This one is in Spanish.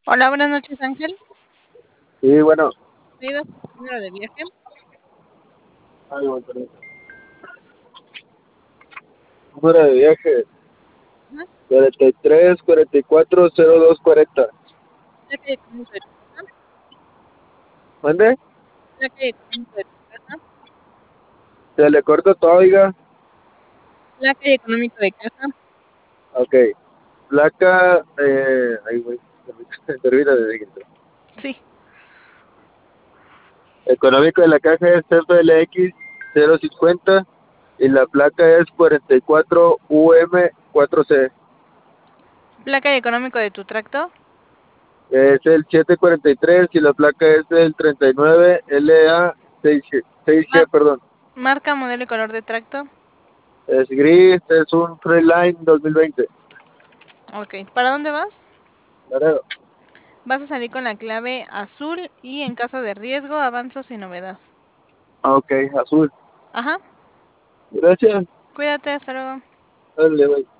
Hola, buenas noches, Ángel. Sí, bueno, ¿Me ayudas con tu número de viaje? ay, bueno, perdón. Número de viaje Ajá. 43 44 02 40. Placa y económico de tu casa. ¿Mande? Placa y económico de tu casa. Se le corto todo, oiga. Placa y económico de casa. Ok. Placa, ay, güey, termina de decir. Sí. Económico de la caja es FLX 050 y la placa es 44 UM4C. Placa y económico de tu tracto. Es el 743 y la placa es el 39 LA6G, Mar- perdón. Marca, modelo y color de tracto. Es gris, es un Freeline 2020. Ok. ¿Para dónde vas? Laredo. Vas a salir con la clave azul y en caso de riesgo, avanzo sin novedad. Ok, azul. Ajá. Gracias. Cuídate, hasta luego. Dale, bye.